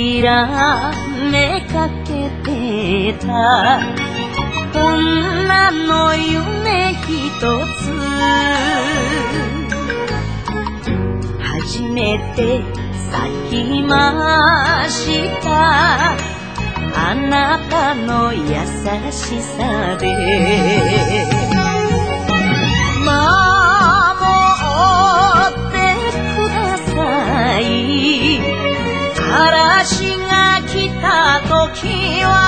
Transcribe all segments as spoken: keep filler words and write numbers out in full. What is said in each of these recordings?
きらめかけてた女の夢ひとつ初めて咲きましたあなたの優しさで守ってください嵐が来た時は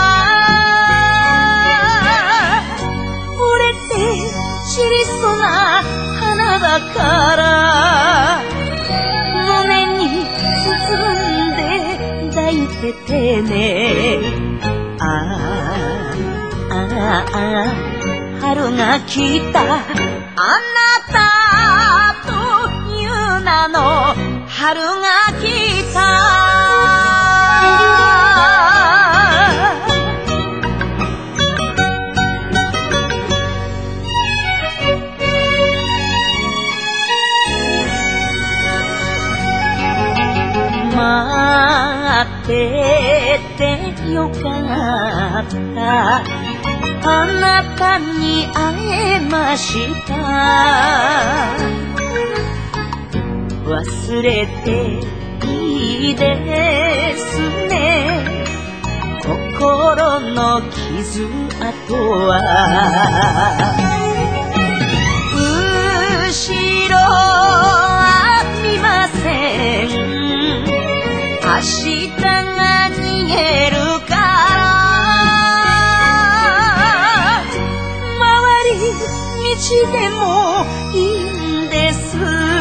折れて散りそうな花だから胸に包んで抱いててねああああ春が来たあなたという名の春が来た待っててよかったあなたに会えました忘れていいですね心の傷跡は後ろは見ません明日が逃げるから回り道でもいいんです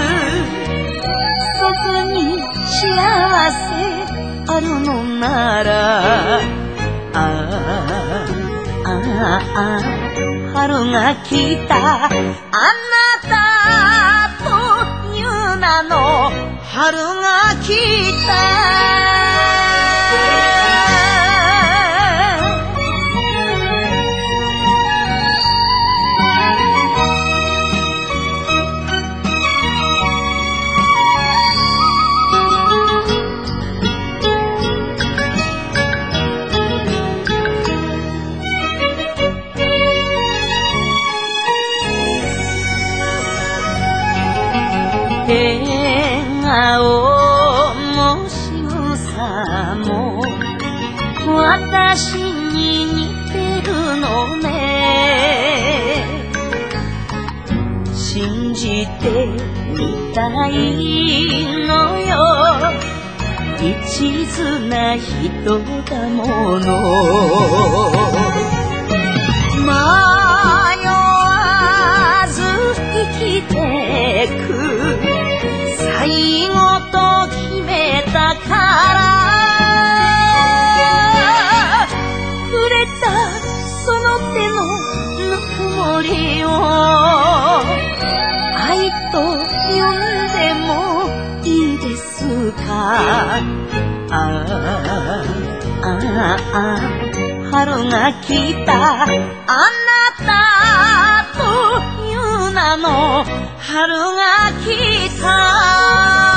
そこに幸せあるのならああああ春が来たあなたという名の春が来た笑顔も仕草も私に似てるのね信じてみたいのよ一途な人だもの迷わず生きてく最後と決めたから触れたその手のぬくもりを愛と呼んでもいいですかああああ春が来たあなたという名の春が来た